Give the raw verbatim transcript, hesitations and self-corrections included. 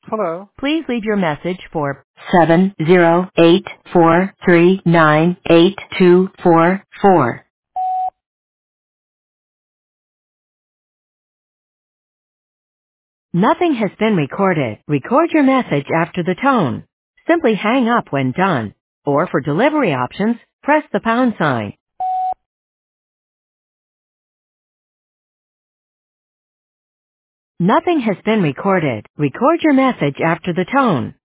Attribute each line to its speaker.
Speaker 1: Hello.
Speaker 2: Please leave your message for seven zero eight four three nine eight two four four. Nothing has been recorded. Record your message after the tone. Simply hang up when done. Or for delivery options, press the pound sign. Nothing has been recorded. Record your message after the tone.